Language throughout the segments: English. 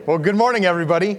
Well, good morning, everybody.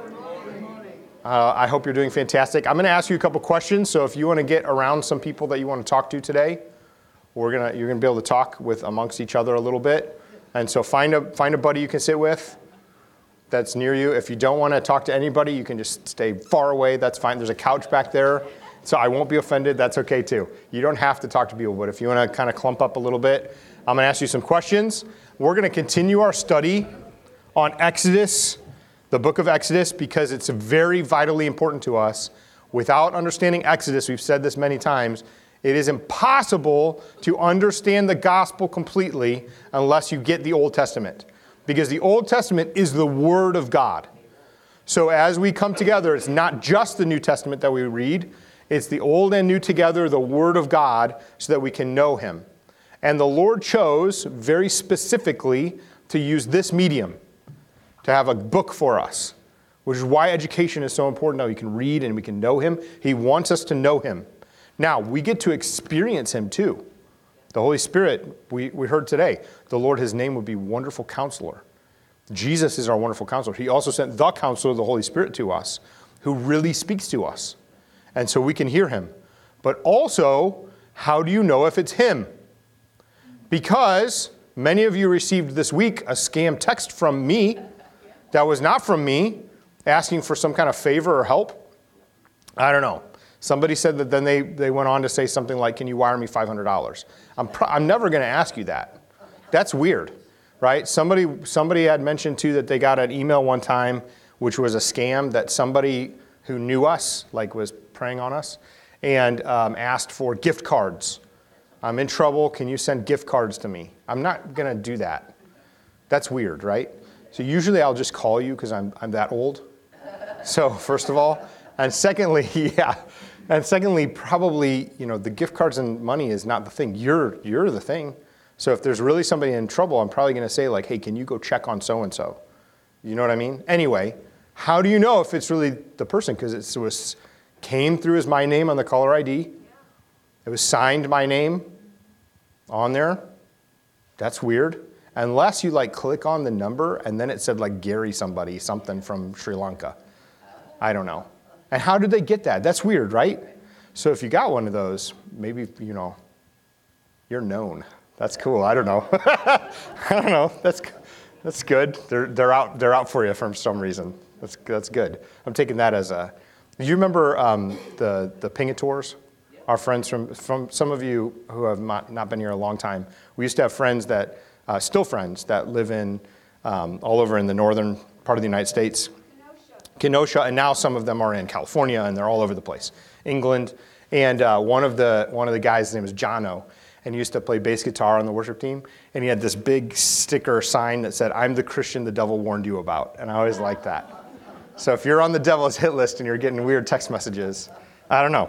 I hope you're doing fantastic. I'm going to ask you a couple questions, so if you want to get around some people that you want to talk to today, you're going to be able to talk with amongst each other a little bit. And so find a buddy you can sit with that's near you. If you don't want to talk to anybody, you can just stay far away. That's fine. There's a couch back there, so I won't be offended. That's okay, too. You don't have to talk to people, but if you want to kind of clump up a little bit, I'm going to ask you some questions. We're going to continue our study on Exodus, the book of Exodus, because it's very vitally important to us. Without understanding Exodus, we've said this many times, it is impossible to understand the gospel completely unless you get the Old Testament. Because the Old Testament is the Word of God. So as we come together, it's not just the New Testament that we read. It's the Old and New together, the Word of God, so that we can know Him. And the Lord chose, very specifically, to use this medium, to have a book for us, which is why education is so important. Now we can read and we can know Him. He wants us to know Him. Now, we get to experience Him too. The Holy Spirit, we heard today, the Lord, His name would be Wonderful Counselor. Jesus is our Wonderful Counselor. He also sent the Counselor, the Holy Spirit, to us, who really speaks to us. And so we can hear Him. But also, how do you know if it's Him? Because many of you received this week a scam text from me that was not from me, asking for some kind of favor or help. I don't know. Somebody said that then they went on to say something like, can you wire me $500? I'm never going to ask you that. That's weird, right? Somebody had mentioned too that they got an email one time, which was a scam, that somebody who knew us, like was preying on us, and asked for gift cards. I'm in trouble. Can you send gift cards to me? I'm not going to do that. That's weird, right? So usually I'll just call you because I'm that old. So first of all, and secondly, probably, the gift cards and money is not the thing. You're the thing. So if there's really somebody in trouble, I'm probably going to say like, hey, can you go check on so-and-so? You know what I mean? Anyway, how do you know if it's really the person? Because it came through as my name on the caller ID. It was signed my name on there. That's weird. Unless you click on the number and then it said Gary something from Sri Lanka. I don't know. And how did they get that? That's weird, right? So if you got one of those, maybe, you're known. That's cool. I don't know. I don't know. That's good. They're out for you for some reason. That's good. I'm taking that as a. Do you remember the Pingators? Our friends from some of you who have not been here a long time. We used to have friends that. Still friends that live in all over in the northern part of the United States. Kenosha, and now some of them are in California, and they're all over the place. England, and one of the guys, his name is Jono, and he used to play bass guitar on the worship team, and he had this big sticker sign that said, "I'm the Christian the devil warned you about," and I always liked that. So if you're on the devil's hit list and you're getting weird text messages, I don't know.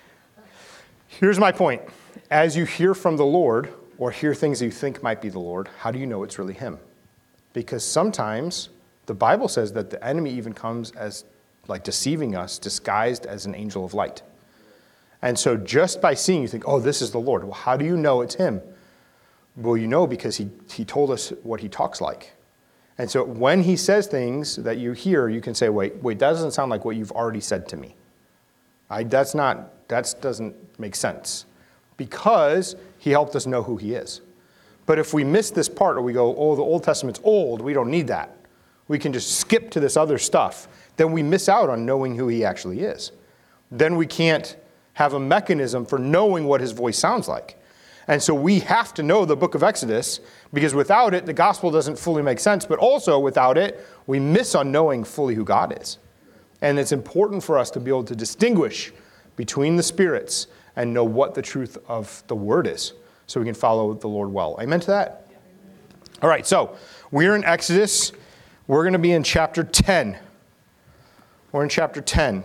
Here's my point. As you hear from the Lord, or hear things you think might be the Lord, how do you know it's really Him? Because sometimes the Bible says that the enemy even comes as deceiving us, disguised as an angel of light. And so just by seeing, you think, oh, this is the Lord. Well, how do you know it's Him? Well, you know because he told us what He talks like. And so when He says things that you hear, you can say, wait, that doesn't sound like what you've already said to me. That doesn't make sense. Because He helped us know who He is. But if we miss this part, or we go, oh, the Old Testament's old, we don't need that. We can just skip to this other stuff. Then we miss out on knowing who He actually is. Then we can't have a mechanism for knowing what His voice sounds like. And so we have to know the book of Exodus, because without it, the gospel doesn't fully make sense. But also without it, we miss on knowing fully who God is. And it's important for us to be able to distinguish between the spirits and know what the truth of the word is, so we can follow the Lord well. Amen to that? All right, so we're in Exodus. We're going to be in chapter 10. We're in chapter 10.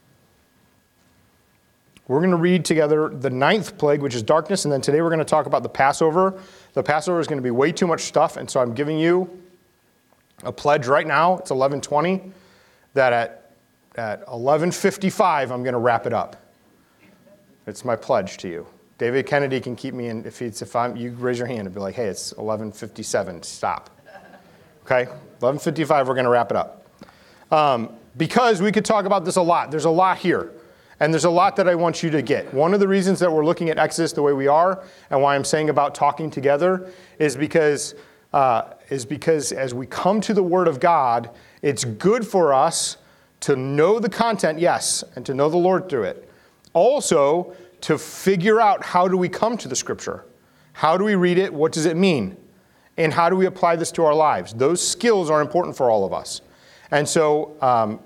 We're going to read together the 9th plague, which is darkness, and then today we're going to talk about the Passover. The Passover is going to be way too much stuff, and so I'm giving you a pledge right now. It's 11:20, that at 11:55 I'm going to wrap it up. It's my pledge to you. David Kennedy can keep me in. If you raise your hand and be like, hey, it's 11:57, stop. Okay, 11:55, we're going to wrap it up. Because we could talk about this a lot. There's a lot here. And there's a lot that I want you to get. One of the reasons that we're looking at Exodus the way we are, and why I'm saying about talking together, is because as we come to the Word of God, it's good for us to know the content, yes, and to know the Lord through it. Also, to figure out how do we come to the Scripture. How do we read it? What does it mean? And how do we apply this to our lives? Those skills are important for all of us. And so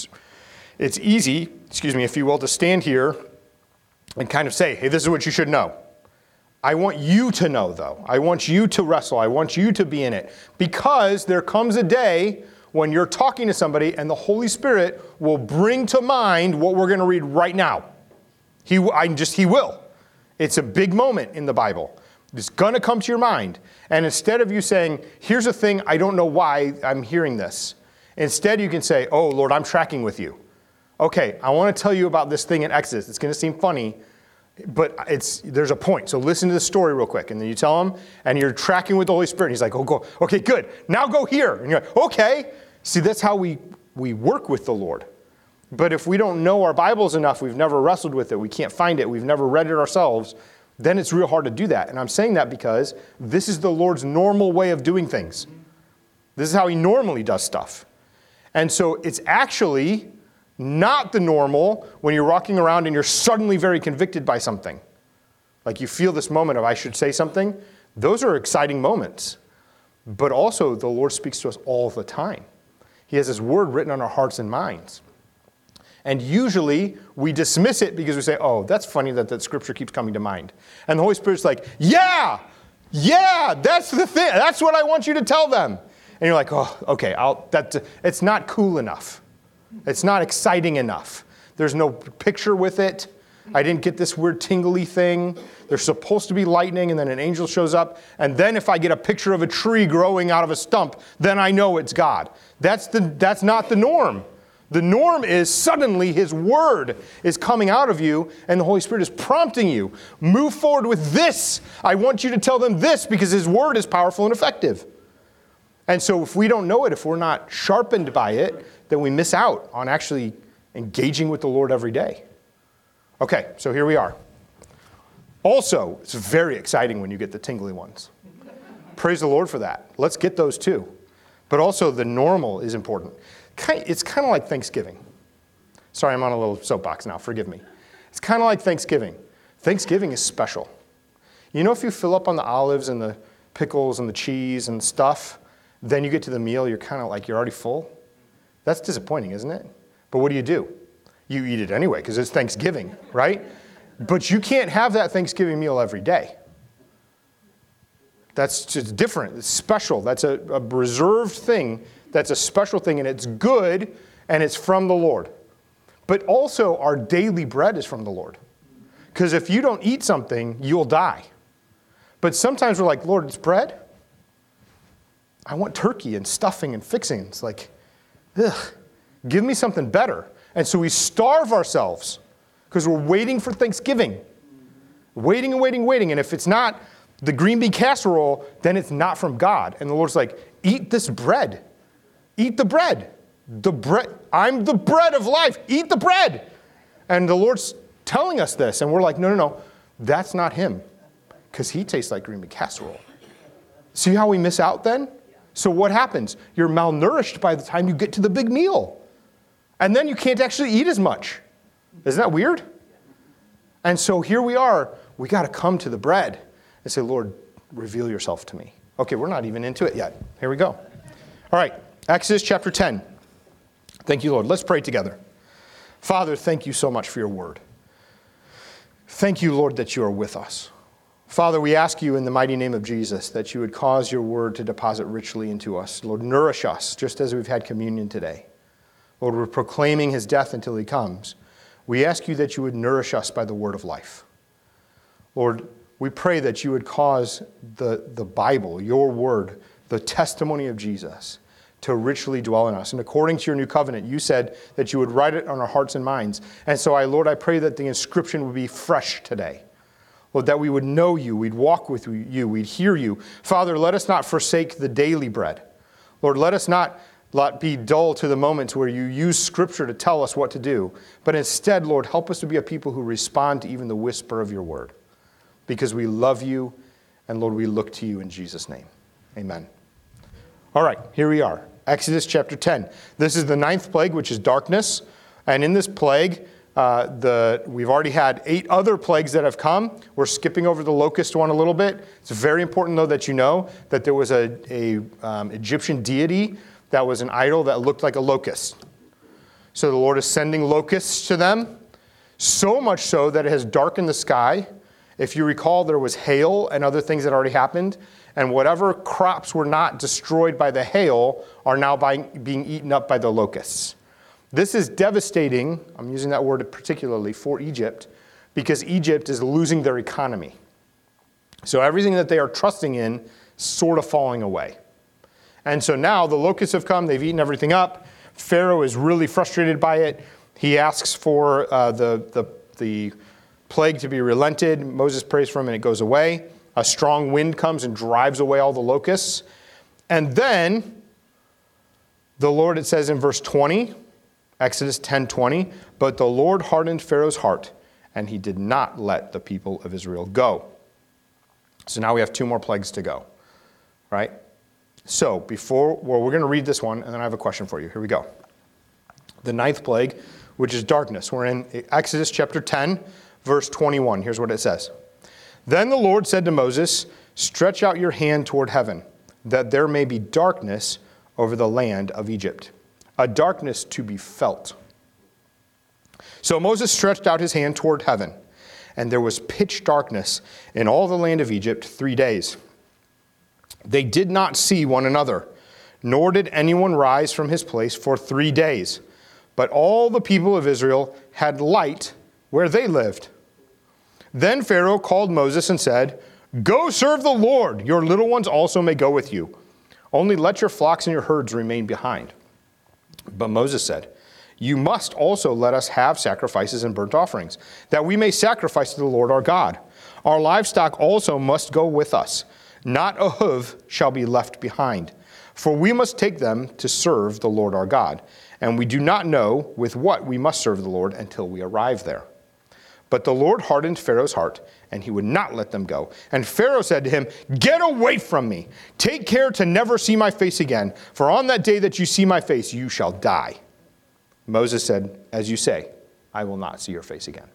it's easy, if you will, to stand here and kind of say, hey, this is what you should know. I want you to know, though. I want you to wrestle. I want you to be in it. Because there comes a day when you're talking to somebody and the Holy Spirit will bring to mind what we're going to read right now. He will. It's a big moment in the Bible. It's going to come to your mind. And instead of you saying, here's a thing, I don't know why I'm hearing this. Instead, you can say, oh, Lord, I'm tracking with you. Okay, I want to tell you about this thing in Exodus. It's going to seem funny, but there's a point. So listen to the story real quick. And then you tell him, and you're tracking with the Holy Spirit. And he's like, oh, go. Okay, good. Now go here. And you're like, okay. See, that's how we work with the Lord. But if we don't know our Bibles enough, we've never wrestled with it, we can't find it, we've never read it ourselves, then it's real hard to do that. And I'm saying that because this is the Lord's normal way of doing things. This is how he normally does stuff. And so it's actually not the normal when you're walking around and you're suddenly very convicted by something. Like you feel this moment of, I should say something. Those are exciting moments. But also, the Lord speaks to us all the time. He has his word written on our hearts and minds. And usually, we dismiss it because we say, oh, that's funny that scripture keeps coming to mind. And the Holy Spirit's like, yeah, that's the thing. That's what I want you to tell them. And you're like, oh, okay, it's not cool enough. It's not exciting enough. There's no picture with it. I didn't get this weird tingly thing. There's supposed to be lightning, and then an angel shows up. And then if I get a picture of a tree growing out of a stump, then I know it's God. That's not the norm. The norm is suddenly his word is coming out of you, and the Holy Spirit is prompting you. Move forward with this. I want you to tell them this because his word is powerful and effective. And so if we don't know it, if we're not sharpened by it, then we miss out on actually engaging with the Lord every day. Okay, so here we are. Also, it's very exciting when you get the tingly ones. Praise the Lord for that. Let's get those too. But also the normal is important. It's kind of like Thanksgiving. Sorry, I'm on a little soapbox now. Forgive me. It's kind of like Thanksgiving. Thanksgiving is special. You know, if you fill up on the olives and the pickles and the cheese and stuff, then you get to the meal, you're kind of like you're already full. That's disappointing, isn't it? But what do? You eat it anyway because it's Thanksgiving, right? But you can't have that Thanksgiving meal every day. That's just different. It's special. That's a reserved thing. That's a special thing, and it's good, and it's from the Lord. But also, our daily bread is from the Lord. Because if you don't eat something, you'll die. But sometimes we're like, Lord, it's bread? I want turkey and stuffing and fixings. It's like, ugh, give me something better. And so we starve ourselves because we're waiting for Thanksgiving. Waiting and waiting and waiting. And if it's not the green bean casserole, then it's not from God. And the Lord's like, eat this bread. Eat the bread. The bread. I'm the bread of life. Eat the bread. And the Lord's telling us this. And we're like, no. That's not him. Because he tastes like green bean casserole. See how we miss out then? So what happens? You're malnourished by the time you get to the big meal. And then you can't actually eat as much. Isn't that weird? And so here we are. We got to come to the bread and say, Lord, reveal yourself to me. Okay, we're not even into it yet. Here we go. All right, Exodus chapter 10. Thank you, Lord. Let's pray together. Father, thank you so much for your word. Thank you, Lord, that you are with us. Father, we ask you in the mighty name of Jesus that you would cause your word to deposit richly into us. Lord, nourish us just as we've had communion today. Lord, we're proclaiming his death until he comes. We ask you that you would nourish us by the word of life. Lord, we pray that you would cause the Bible, your word, the testimony of Jesus, to richly dwell in us. And according to your new covenant, you said that you would write it on our hearts and minds. And so, Lord, I pray that the inscription would be fresh today. Lord, that we would know you, we'd walk with you, we'd hear you. Father, let us not forsake the daily bread. Lord, let us not be dull to the moments where you use Scripture to tell us what to do, but instead, Lord, help us to be a people who respond to even the whisper of your word, because we love you, and Lord, we look to you in Jesus' name. Amen. All right, here we are. Exodus chapter 10. This is the 9th plague, which is darkness. And in this plague, we've already had 8 other plagues that have come. We're skipping over the locust one a little bit. It's very important, though, that you know that there was a Egyptian deity that was an idol that looked like a locust. So the Lord is sending locusts to them, so much so that it has darkened the sky. If you recall, there was hail and other things that already happened, and whatever crops were not destroyed by the hail are now being eaten up by the locusts. This is devastating, I'm using that word particularly, for Egypt, because Egypt is losing their economy. So everything that they are trusting in is sort of falling away. And so now the locusts have come, they've eaten everything up. Pharaoh is really frustrated by it. He asks for the plague to be relented. Moses prays for him and it goes away. A strong wind comes and drives away all the locusts. And then the Lord, it says in verse 20, Exodus 10:20, but the Lord hardened Pharaoh's heart, and he did not let the people of Israel go. So now we have 2 more plagues to go, right? So we're going to read this one, and then I have a question for you. Here we go. The 9th plague, which is darkness. We're in Exodus chapter 10, verse 21. Here's what it says. Then the Lord said to Moses, stretch out your hand toward heaven, that there may be darkness over the land of Egypt, a darkness to be felt. So Moses stretched out his hand toward heaven, and there was pitch darkness in all the land of Egypt 3 days. They did not see one another, nor did anyone rise from his place for 3 days. But all the people of Israel had light where they lived. Then Pharaoh called Moses and said, go serve the Lord. Your little ones also may go with you. Only let your flocks and your herds remain behind. But Moses said, you must also let us have sacrifices and burnt offerings, that we may sacrifice to the Lord our God. Our livestock also must go with us. Not a hoof shall be left behind. For we must take them to serve the Lord our God. And we do not know with what we must serve the Lord until we arrive there. But the Lord hardened Pharaoh's heart, and he would not let them go. And Pharaoh said to him, get away from me. Take care to never see my face again. For on that day that you see my face, you shall die. Moses said, as you say, I will not see your face again.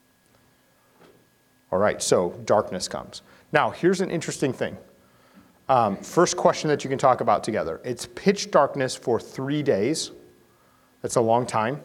All right, so darkness comes. Now, here's an interesting thing. First question that you can talk about together. It's pitch darkness for 3 days. That's a long time.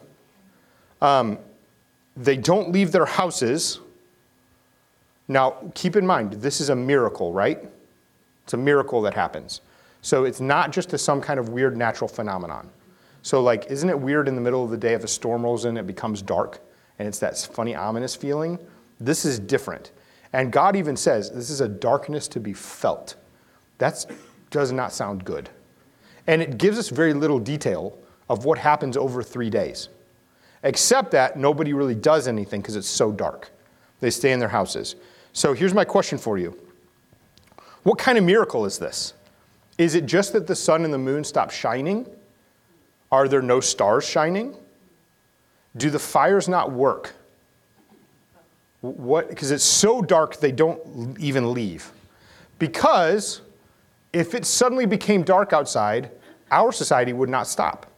They don't leave their houses. Now, keep in mind, this is a miracle, right? It's a miracle that happens. So it's not just some kind of weird natural phenomenon. So like, isn't it weird in the middle of the day if a storm rolls in, it becomes dark, and it's that funny ominous feeling? This is different. And God even says, this is a darkness to be felt. That does not sound good. And it gives us very little detail of what happens over 3 days. Except that nobody really does anything because it's so dark. They stay in their houses. So here's my question for you. What kind of miracle is this? Is it just that the sun and the moon stop shining? Are there no stars shining? Do the fires not work? What? Because it's so dark they don't even leave. Because if it suddenly became dark outside, our society would not stop.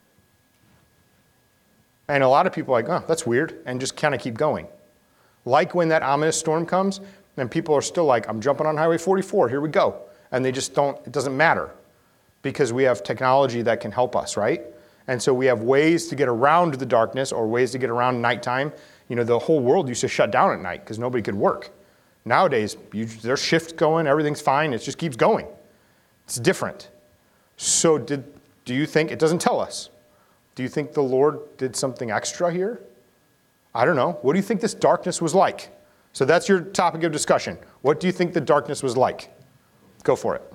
And a lot of people are like, oh, that's weird, and just kind of keep going. Like when that ominous storm comes, and people are still like, I'm jumping on Highway 44, here we go. And they just don't, it doesn't matter. Because we have technology that can help us, right? And so we have ways to get around the darkness or ways to get around nighttime. You know, the whole world used to shut down at night because nobody could work. Nowadays, there's shifts going, everything's fine, it just keeps going. It's different. So do you think, it doesn't tell us, do you think the Lord did something extra here? I don't know. What do you think this darkness was like? So that's your topic of discussion. What do you think the darkness was like? Go for it.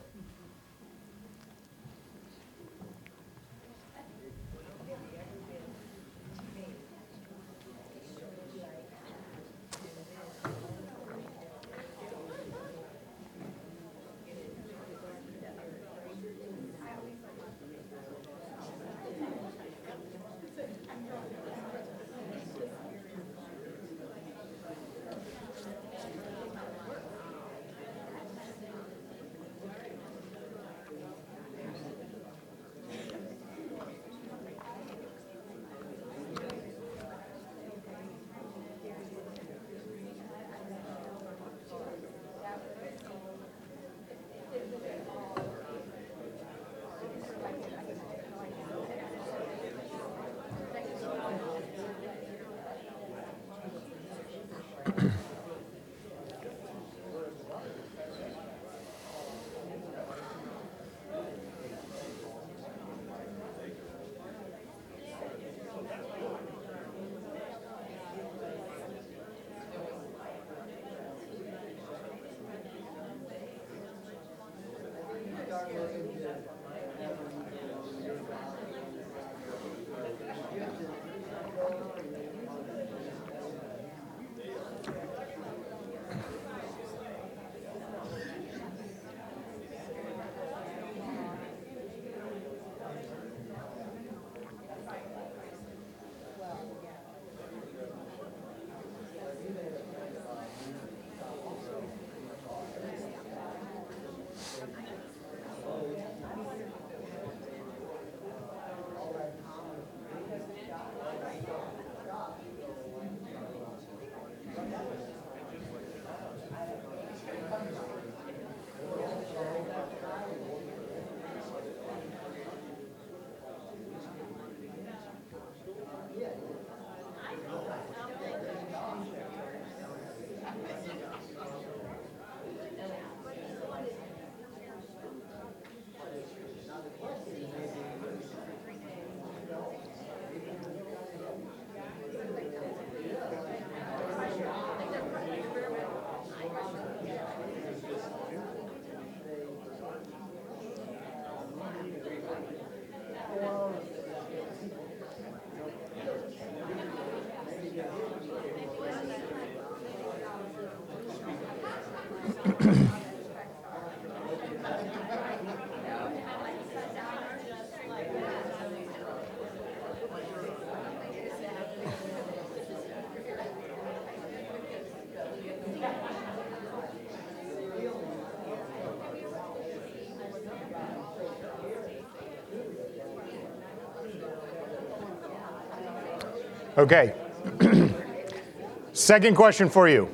Okay. Second question for you.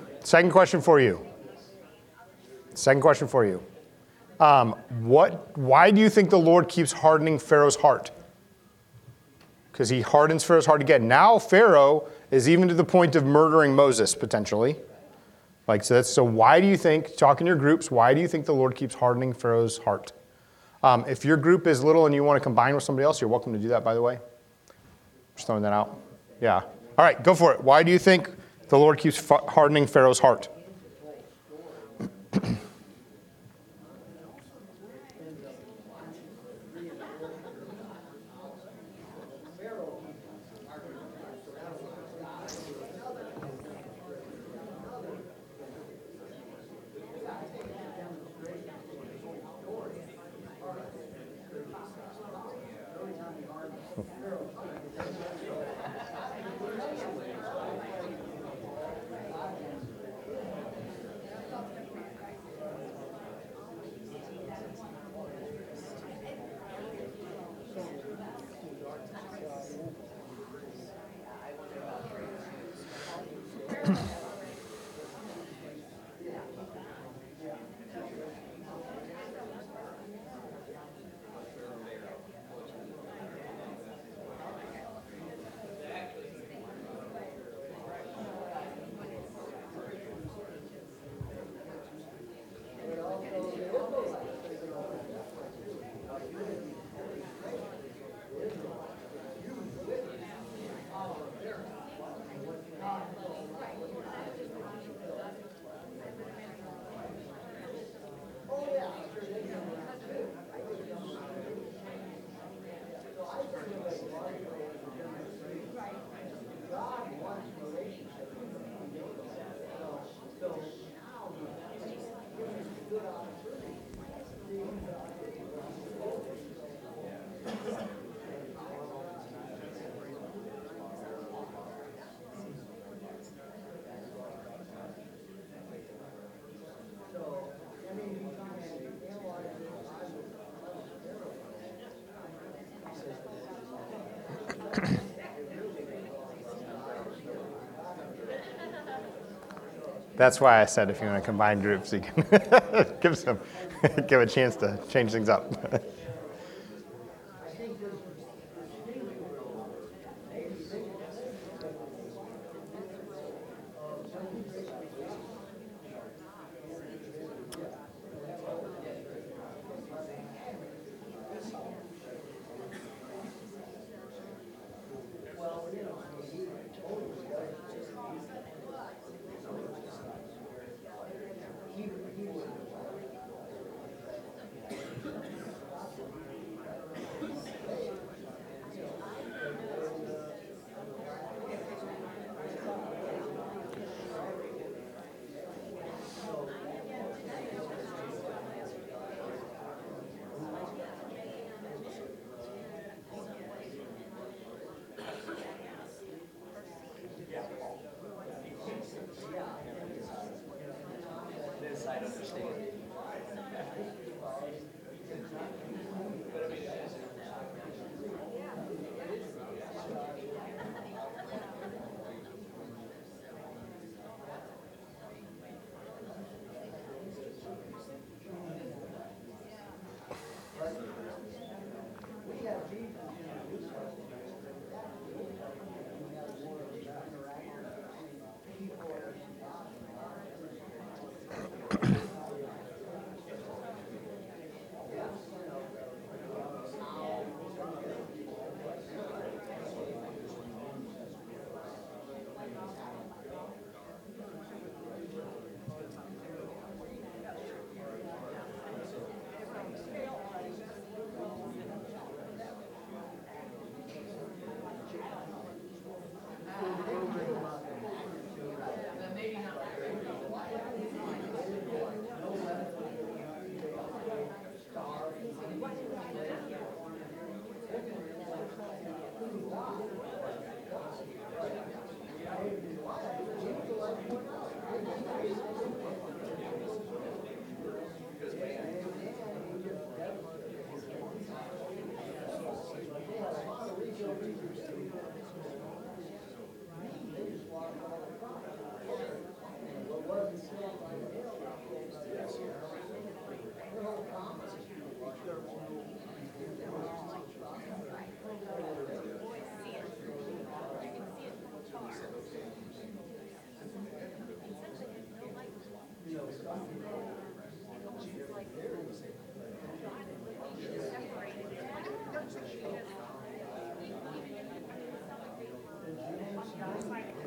Why do you think the Lord keeps hardening Pharaoh's heart? Because he hardens Pharaoh's heart again. Now Pharaoh is even to the point of murdering Moses, potentially. So why do you think, talk in your groups, why do you think the Lord keeps hardening Pharaoh's heart? If your group is little and you want to combine with somebody else, you're welcome to do that, by the way. Just throwing that out. Yeah. All right, go for it. Why do you think the Lord keeps hardening Pharaoh's heart? That's why I said if you want to combine groups, you can give a chance to change things up.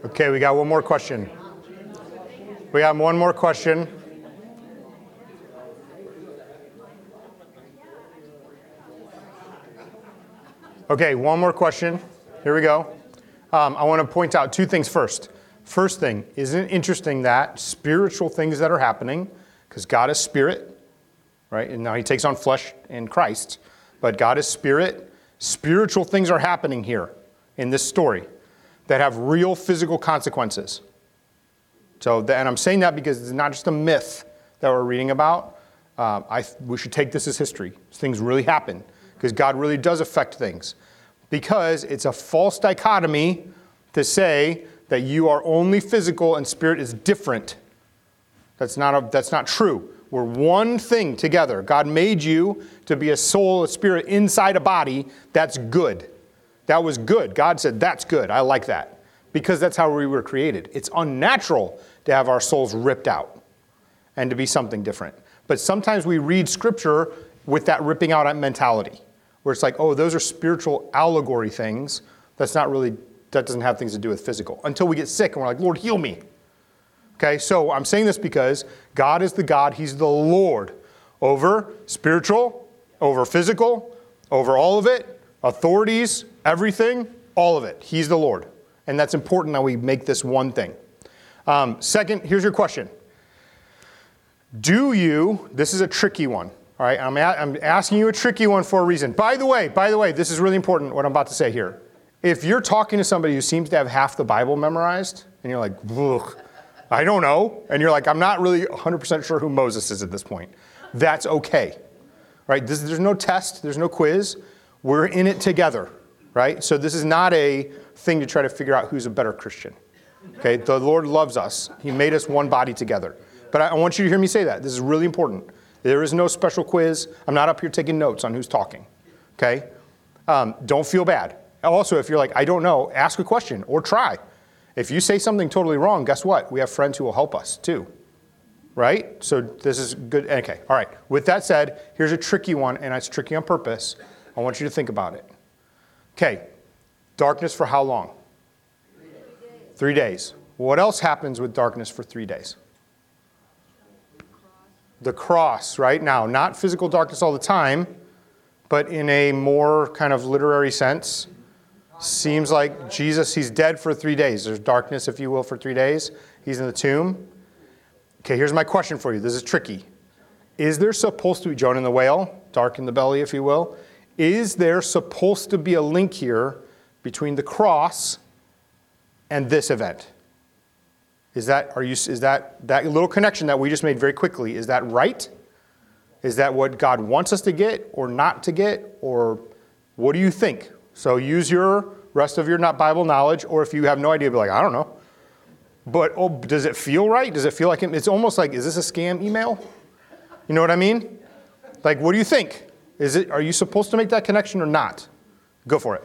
Okay, we got one more question. We got one more question. Okay, one more question. Here we go. I want to point out two things first. First thing, isn't it interesting that spiritual things that are happening, because God is spirit, right? And now he takes on flesh in Christ, but God is spirit. Spiritual things are happening here in this story that have real physical consequences. So, and I'm saying that because it's not just a myth that we're reading about. We should take this as history. Things really happen because God really does affect things. Because it's a false dichotomy to say that you are only physical and spirit is different. That's not true. We're one thing together. God made you to be a soul, a spirit inside a body. That's good. That was good. God said, that's good. I like that. Because that's how we were created. It's unnatural to have our souls ripped out and to be something different. But sometimes we read scripture with that ripping out mentality, where it's like, oh, those are spiritual allegory things. That doesn't have things to do with physical. Until we get sick and we're like, Lord, heal me. Okay, so I'm saying this because God is the God, he's the Lord over spiritual, over physical, over all of it, authorities, everything, all of it. He's the Lord. And that's important that we make this one thing. Second, here's your question. This is a tricky one. All right, I'm asking you a tricky one for a reason. By the way, this is really important what I'm about to say here. If you're talking to somebody who seems to have half the Bible memorized, and you're like, ugh, I don't know, and you're like, I'm not really 100% sure who Moses is at this point, that's okay. Right? There's no test, there's no quiz. We're in it together, right? So this is not a thing to try to figure out who's a better Christian. Okay? The Lord loves us. He made us one body together. But I want you to hear me say that. This is really important. There is no special quiz. I'm not up here taking notes on who's talking. Okay? Don't feel bad. Also, if you're like, I don't know, ask a question or try. If you say something totally wrong, guess what? We have friends who will help us too. Right? So this is good. Okay. All right. With that said, here's a tricky one, and it's tricky on purpose. I want you to think about it. Okay. Darkness for how long? 3 days. What else happens with darkness for 3 days? The cross, right? Now, not physical darkness all the time, but in a more kind of literary sense. Seems like Jesus, he's dead for 3 days. There's darkness, if you will, for 3 days. He's in the tomb. Okay, here's my question for you. This is tricky. Is there supposed to be, Jonah and the whale, dark in the belly, if you will, is there supposed to be a link here between the cross and this event? Is that little connection that we just made very quickly, is that right? Is that what God wants us to get or not to get? Or what do you think? So use your rest of your Bible knowledge, or if you have no idea, be like, I don't know. But does it feel right? Does it feel like it's almost like, is this a scam email? You know what I mean? Like, what do you think? Are you supposed to make that connection or not? Go for it.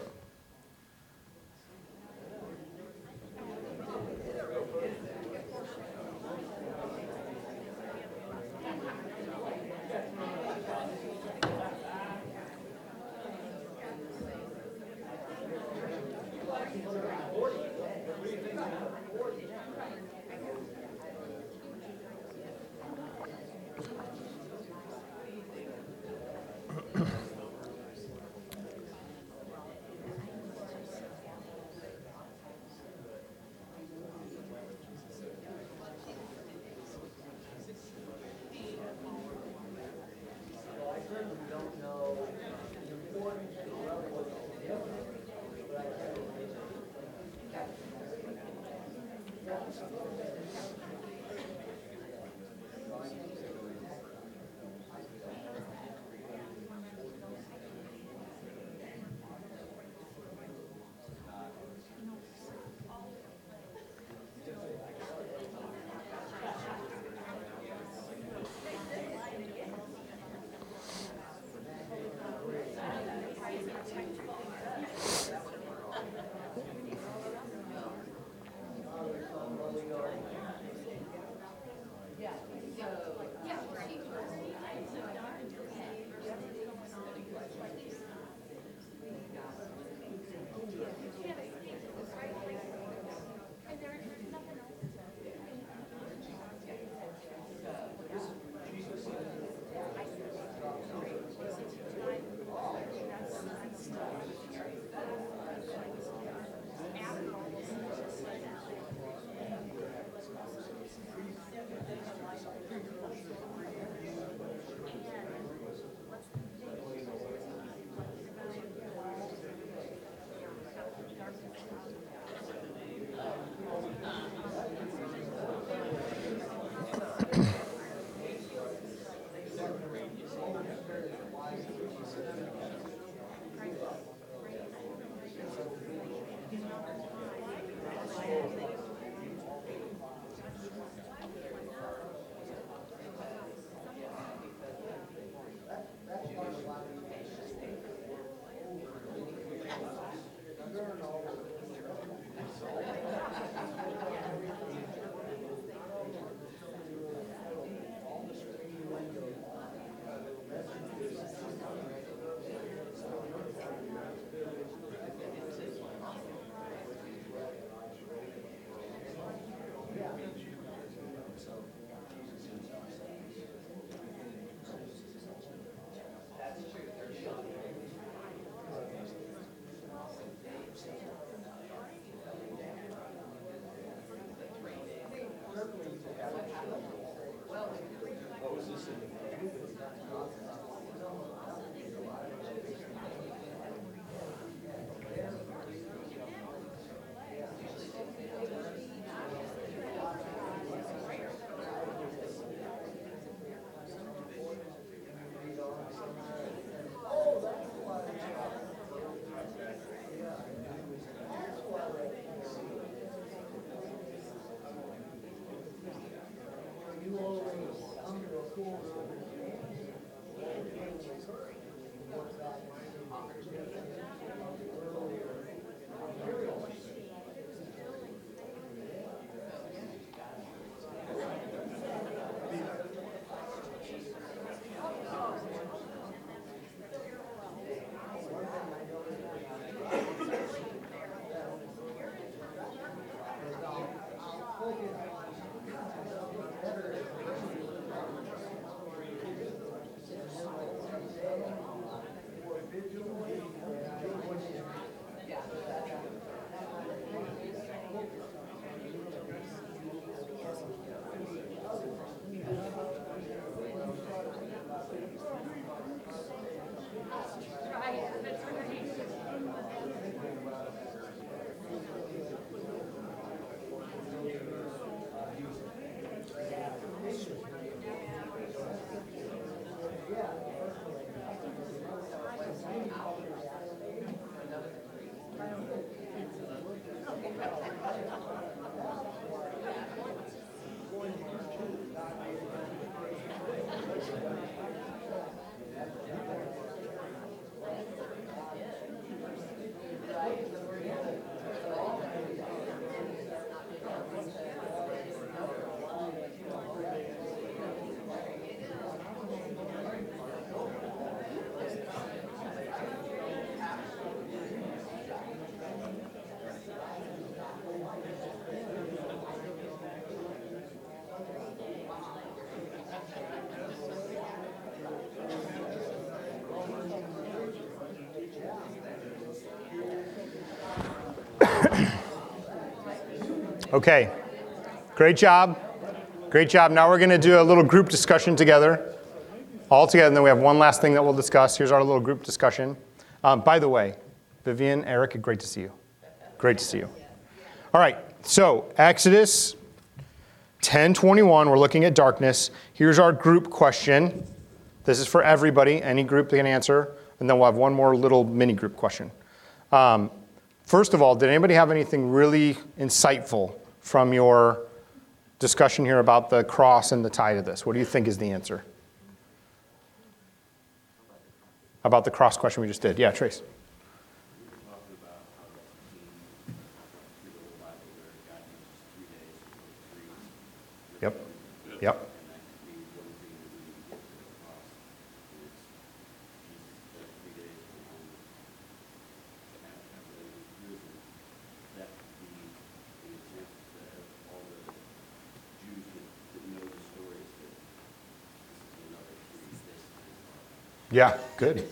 Okay, great job. Great job. Now we're going to do a little group discussion together, all together, and then we have one last thing that we'll discuss. Here's our little group discussion. By the way, Vivian, Eric, great to see you. Great to see you. All right, so Exodus 10:21, we're looking at darkness. Here's our group question. This is for everybody, any group they can answer, and then we'll have one more little mini group question. First of all, did anybody have anything really insightful from your discussion here about the cross and the tie to this? What do you think is the answer? About the cross question we just did. Yeah, Trace. Yep. Yep. Yeah, good.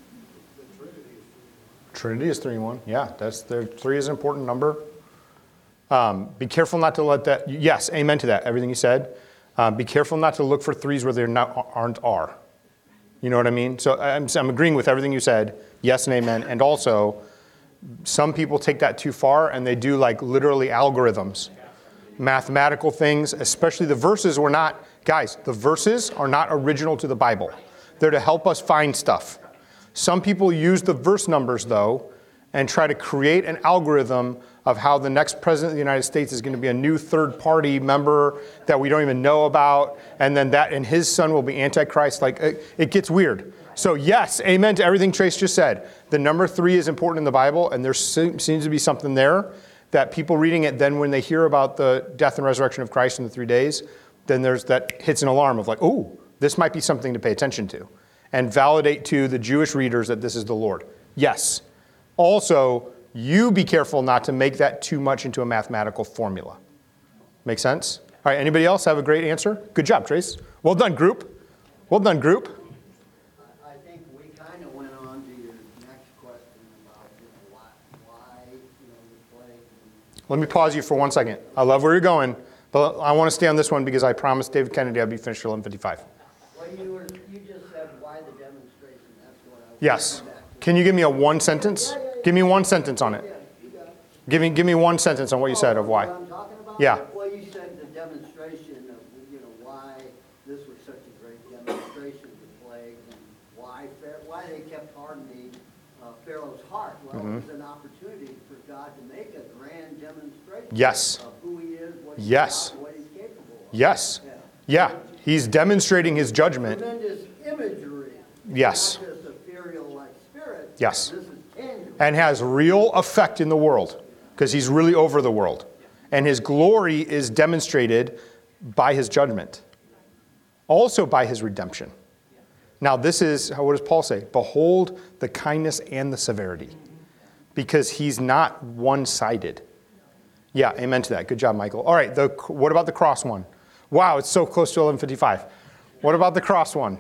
Trinity is 3 in 1. Yeah, that's there. 3 is an important number. Be careful not to let that. Yes, amen to that. Everything you said. Be careful not to look for 3s where there aren't are. You know what I mean? So I'm agreeing with everything you said. Yes and amen. And also, some people take that too far and they do like literally algorithms, mathematical things. Especially the verses were not. Guys, the verses are not original to the Bible. They're to help us find stuff. Some people use the verse numbers, though, and try to create an algorithm of how the next president of the United States is going to be a new third-party member that we don't even know about, and then and his son will be Antichrist. Like, it gets weird. So yes, amen to everything Trace just said. The number 3 is important in the Bible, and there seems to be something there that people reading it, then when they hear about the death and resurrection of Christ in the 3 days, then there's that hits an alarm of like, oh, this might be something to pay attention to, and validate to the Jewish readers that this is the Lord. Yes. Also, you be careful not to make that too much into a mathematical formula. Make sense? All right, anybody else have a great answer? Good job, Trace. Well done, group. Well done, group. I think we kind of went on to your next question about why the plague. Let me pause you for 1 second. I love where you're going, but I want to stay on this one because I promised David Kennedy I'd be finished at 11:55. Well, you just said why the demonstration. That's what I was Yes. back to. Can you give me a one sentence? Give me one sentence on it. Yeah, you got it. Give me one sentence on what you said of why. What I'm talking about? Yeah. Well, you said the demonstration of why this was such a great demonstration of the plague and why they kept hardening Pharaoh's heart. Well, it was an opportunity for God to make a grand demonstration Yes. of who He is, what He's Yes. about, what He's capable of. Yes. Yeah. Yeah. He's demonstrating his judgment. Tremendous imagery. Yes. Not just ethereal like spirit. Yes. This is tangible. And has real effect in the world because he's really over the world. And his glory is demonstrated by his judgment, also by his redemption. Now this is, what does Paul say? Behold the kindness and the severity, because he's not one-sided. Yeah, amen to that. Good job, Michael. All right, what about the cross one? Wow, it's so close to 11:55. What about the cross one?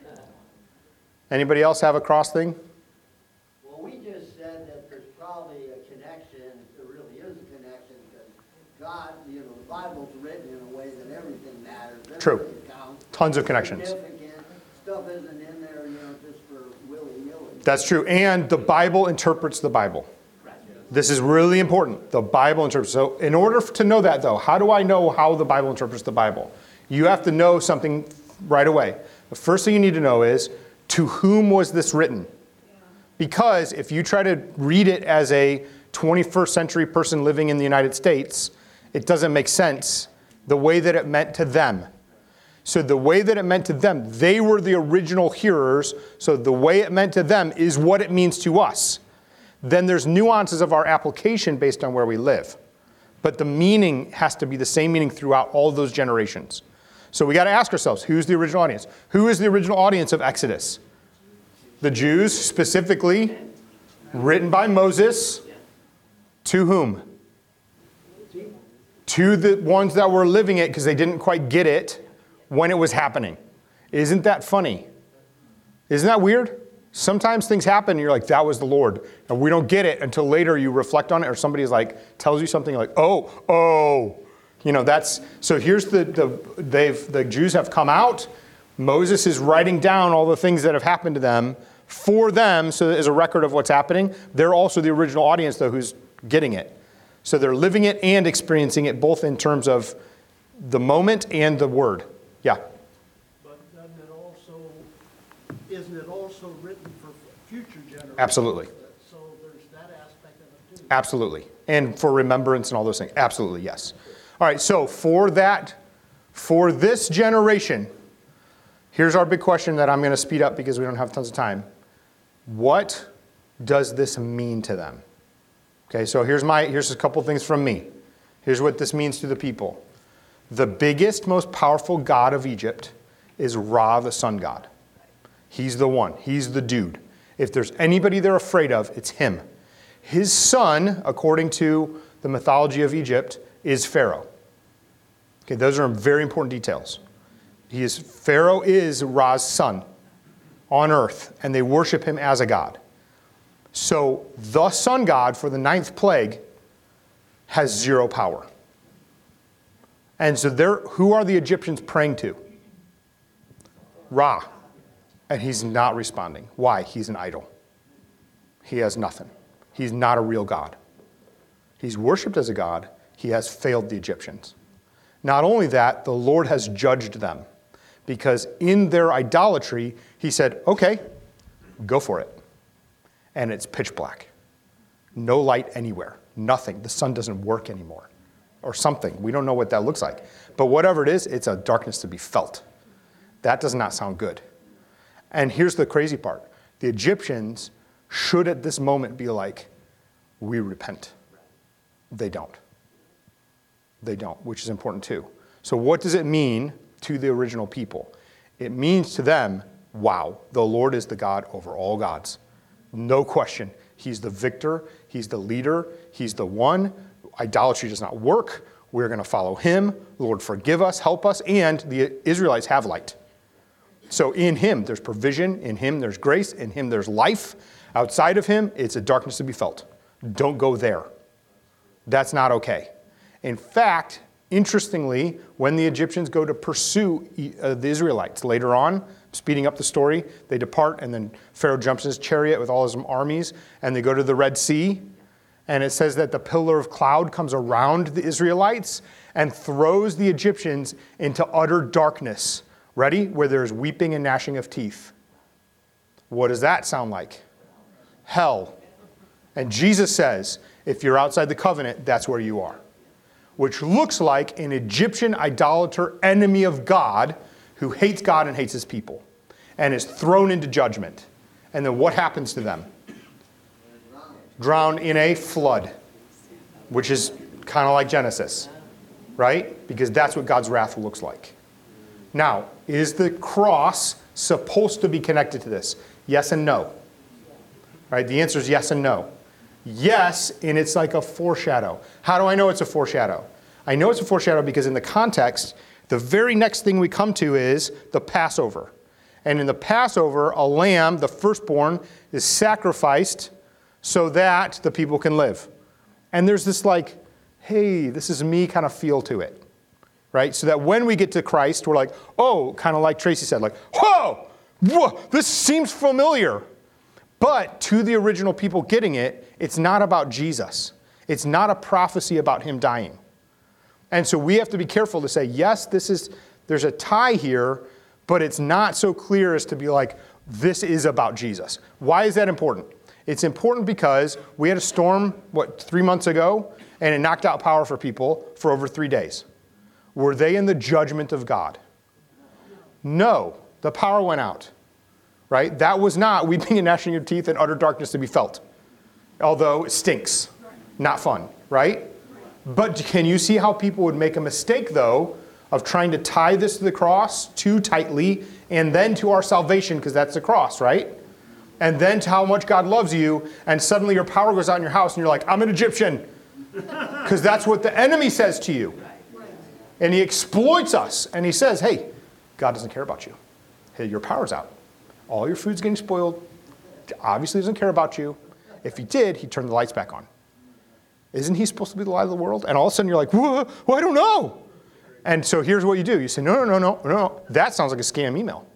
Anybody else have a cross thing? Well, we just said that there's probably a connection. There really is a connection because God, the Bible's written in a way that everything matters. True. Everything counts. Tons of connections. Significant. Stuff isn't in there, just for willy-nilly. That's true. And the Bible interprets the Bible. This is really important. The Bible interprets. So in order to know that, though, how do I know how the Bible interprets the Bible? You have to know something right away. The first thing you need to know is, to whom was this written? Because if you try to read it as a 21st century person living in the United States, it doesn't make sense the way that it meant to them. So the way that it meant to them, they were the original hearers, so the way it meant to them is what it means to us. Then there's nuances of our application based on where we live. But the meaning has to be the same meaning throughout all those generations. So we got to ask ourselves, who's the original audience? Who is the original audience of Exodus? The Jews, specifically, written by Moses. To whom? To the ones that were living it because they didn't quite get it when it was happening. Isn't that funny? Isn't that weird? Sometimes things happen and you're like, that was the Lord. And we don't get it until later you reflect on it or somebody's like, tells you something like, oh. So here's the Jews have come out. Moses is writing down all the things that have happened to them for them, so as a record of what's happening. They're also the original audience, though, who's getting it. So they're living it and experiencing it, both in terms of the moment and the word. Yeah? But isn't it also written for future generations? Absolutely. So there's that aspect of it too. Absolutely. And for remembrance and all those things. Absolutely, yes. All right, so for this generation, here's our big question that I'm going to speed up because we don't have tons of time. What does this mean to them? Okay, so here's a couple things from me. Here's what this means to the people. The biggest, most powerful god of Egypt is Ra, the sun god. He's the one. He's the dude. If there's anybody they're afraid of, it's him. His son, according to the mythology of Egypt, is Pharaoh. Okay, those are very important details. Pharaoh is Ra's son on earth, and they worship him as a god. So the sun god for the 9th plague has 0 power. And so who are the Egyptians praying to? Ra. And he's not responding. Why? He's an idol. He has nothing. He's not a real god. He's worshipped as a god. He has failed the Egyptians. Not only that, the Lord has judged them. Because in their idolatry, he said, okay, go for it. And it's pitch black. No light anywhere. Nothing. The sun doesn't work anymore. Or something. We don't know what that looks like. But whatever it is, it's a darkness to be felt. That does not sound good. And here's the crazy part. The Egyptians should at this moment be like, we repent. They don't. They don't, which is important too. So what does it mean to the original people? It means to them, wow, the Lord is the God over all gods. No question. He's the victor. He's the leader. He's the one. Idolatry does not work. We're going to follow him. Lord, forgive us, help us. And the Israelites have light. So in him, there's provision. In him, there's grace. In him, there's life. Outside of him, it's a darkness to be felt. Don't go there. That's not okay. In fact, interestingly, when the Egyptians go to pursue the Israelites later on, speeding up the story, they depart, and then Pharaoh jumps in his chariot with all his armies, and they go to the Red Sea. And it says that the pillar of cloud comes around the Israelites and throws the Egyptians into utter darkness. Ready? Where there's weeping and gnashing of teeth. What does that sound like? Hell. And Jesus says, if you're outside the covenant, that's where you are. Which looks like an Egyptian idolater, enemy of God, who hates God and hates his people, and is thrown into judgment. And then what happens to them? Drowned in a flood, which is kind of like Genesis, right? Because that's what God's wrath looks like. Now, is the cross supposed to be connected to this? Yes and no. Right? The answer is yes and no. Yes, and it's like a foreshadow. How do I know it's a foreshadow? I know it's a foreshadow because in the context, the very next thing we come to is the Passover. And in the Passover, a lamb, the firstborn, is sacrificed so that the people can live. And there's this like, hey, this is me kind of feel to it. Right? So that when we get to Christ, we're like, oh, kind of like Tracy said, like, whoa, this seems familiar. But to the original people getting it, it's not about Jesus. It's not a prophecy about him dying. And so we have to be careful to say, yes, there's a tie here, but it's not so clear as to be like, this is about Jesus. Why is that important? It's important because we had a storm, 3 months ago, and it knocked out power for people for over 3 days. Were they in the judgment of God? No, the power went out. Right? That was not weeping and gnashing of teeth and utter darkness to be felt. Although it stinks. Not fun, right? But can you see how people would make a mistake, though, of trying to tie this to the cross too tightly and then to our salvation, because that's the cross, right? And then to how much God loves you, and suddenly your power goes out in your house and you're like, I'm an Egyptian. Because that's what the enemy says to you. And he exploits us. And he says, hey, God doesn't care about you. Hey, your power's out. All your food's getting spoiled. Obviously doesn't care about you. If he did, he'd turn the lights back on. Isn't he supposed to be the light of the world? And all of a sudden you're like, well, I don't know. And so here's what you do. You say, no. That sounds like a scam email.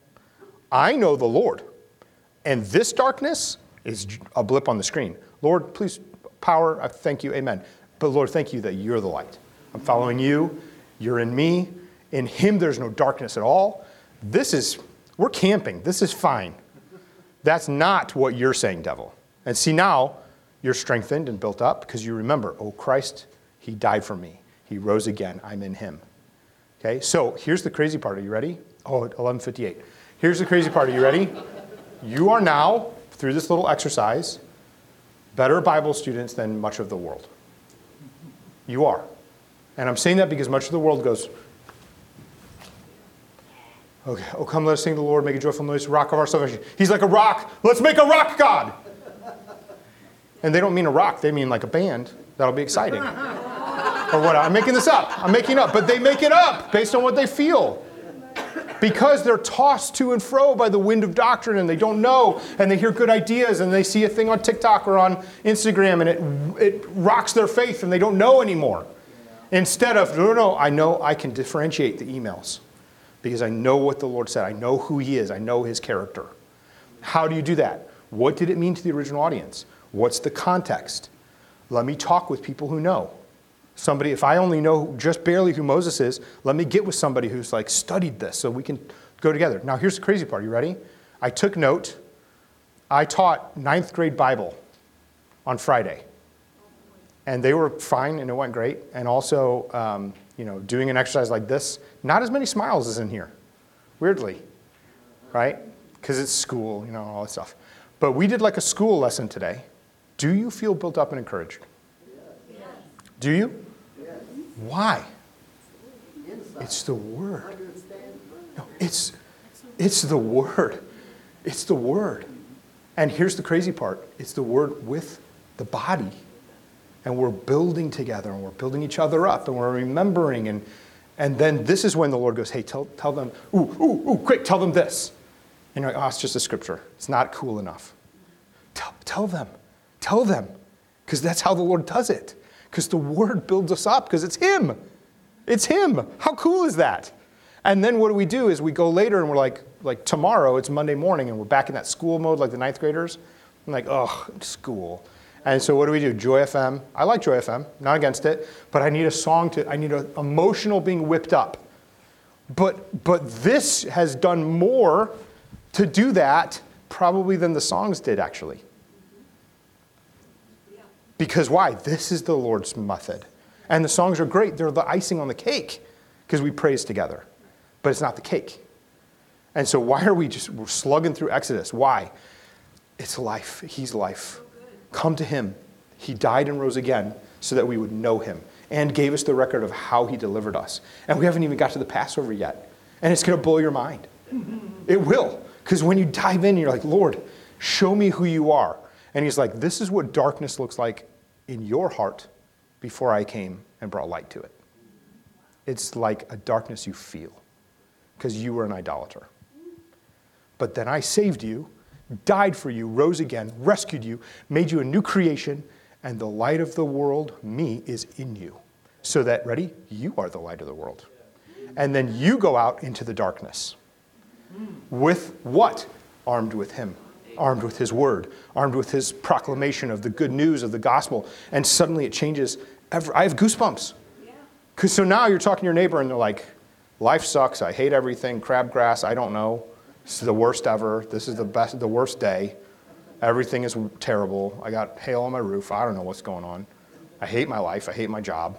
I know the Lord. And this darkness is a blip on the screen. Lord, please, power, I thank you, amen. But Lord, thank you that you're the light. I'm following you. You're in me. In him, there's no darkness at all. We're camping. This is fine. That's not what you're saying, devil. And see, now you're strengthened and built up because you remember, oh, Christ, he died for me. He rose again. I'm in him. Okay, so here's the crazy part. Are you ready? Oh, 11:58. Here's the crazy part. Are you ready? You are now, through this little exercise, better Bible students than much of the world. You are. And I'm saying that because much of the world goes, okay, oh, come, let us sing to the Lord, make a joyful noise, rock of our salvation. He's like a rock. Let's make a rock God. And they don't mean a rock. They mean like a band. That'll be exciting. Or what? I'm making this up. I'm making up. But they make it up based on what they feel. Because they're tossed to and fro by the wind of doctrine and they don't know. And they hear good ideas and they see a thing on TikTok or on Instagram and it rocks their faith and they don't know anymore. Instead of, no, I know I can differentiate the emails. Because I know what the Lord said. I know who he is. I know his character. How do you do that? What did it mean to the original audience? What's the context? Let me talk with people who know. Somebody, if I only know just barely who Moses is, let me get with somebody who's like studied this so we can go together. Now here's the crazy part. You ready? I took note. I taught 9th grade Bible on Friday. And they were fine, and it went great. And also, doing an exercise like this, not as many smiles as in here, weirdly, right? Because it's school, all that stuff. But we did like a school lesson today. Do you feel built up and encouraged? Yes. Do you? Yes. Why? Inside. It's the Word. Understand. No, it's the Word. It's the Word. And here's the crazy part. It's the Word with the body. And we're building together, and we're building each other up, and we're remembering. And then this is when the Lord goes, hey, tell them, quick, tell them this. And you're like, oh, it's just a scripture. It's not cool enough. Tell them. Because that's how the Lord does it. Because the Word builds us up, because it's Him. It's Him. How cool is that? And then what we do is we go later, and we're like tomorrow, it's Monday morning, and we're back in that school mode like the ninth graders. I'm like, oh, school. And so what do? Joy FM. I like Joy FM, not against it, but I need a song I need an emotional being whipped up. But this has done more to do that probably than the songs did, actually. Because why? This is the Lord's method. And the songs are great. They're the icing on the cake because we praise together. But it's not the cake. And so why are we're slugging through Exodus? Why? It's life. He's life. Come to Him. He died and rose again so that we would know Him and gave us the record of how He delivered us. And we haven't even got to the Passover yet. And it's going to blow your mind. It will. Because when you dive in, you're like, Lord, show me who you are. And He's like, this is what darkness looks like in your heart before I came and brought light to it. It's like a darkness you feel because you were an idolater. But then I saved you, died for you, rose again, rescued you, made you a new creation, and the light of the world, me, is in you. So that, ready? You are the light of the world. And then you go out into the darkness. With what? Armed with Him. Armed with His word. Armed with His proclamation of the good news of the gospel. And suddenly it changes. I have goosebumps. Because so now you're talking to your neighbor and they're like, life sucks. I hate everything. Crabgrass. I don't know. This is the worst ever. This is the worst day. Everything is terrible. I got hail on my roof. I don't know what's going on. I hate my life. I hate my job.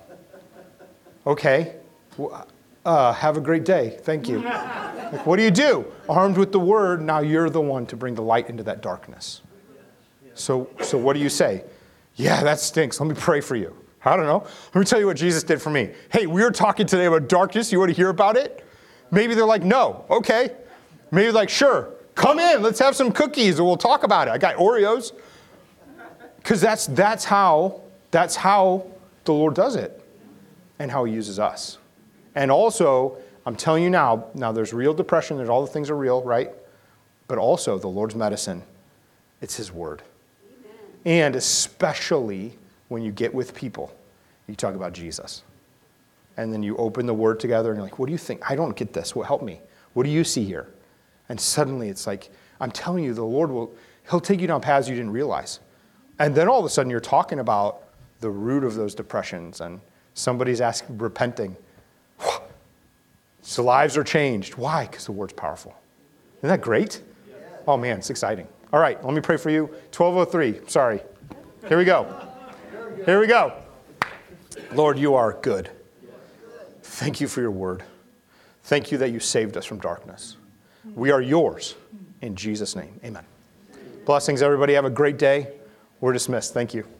Okay. Have a great day. Thank you. Like, what do? Armed with the word, now you're the one to bring the light into that darkness. So what do you say? Yeah, that stinks. Let me pray for you. I don't know. Let me tell you what Jesus did for me. Hey, we were talking today about darkness. You want to hear about it? Maybe they're like, no. Okay. Maybe like, sure, come in, let's have some cookies and we'll talk about it. I got Oreos. Because that's how the Lord does it and how He uses us. And also, I'm telling you now there's real depression, there's all the things are real, right? But also the Lord's medicine, it's His word. Amen. And especially when you get with people, you talk about Jesus. And then you open the word together and you're like, what do you think? I don't get this. Well, help me. What do you see here? And suddenly it's like, I'm telling you, the Lord He'll take you down paths you didn't realize. And then all of a sudden you're talking about the root of those depressions and somebody's repenting. So lives are changed. Why? Because the word's powerful. Isn't that great? Oh man, it's exciting. All right, let me pray for you. 12:03, sorry. Here we go. Lord, you are good. Thank you for your word. Thank you that you saved us from darkness. We are yours. In Jesus' name, amen. Blessings, everybody. Have a great day. We're dismissed. Thank you.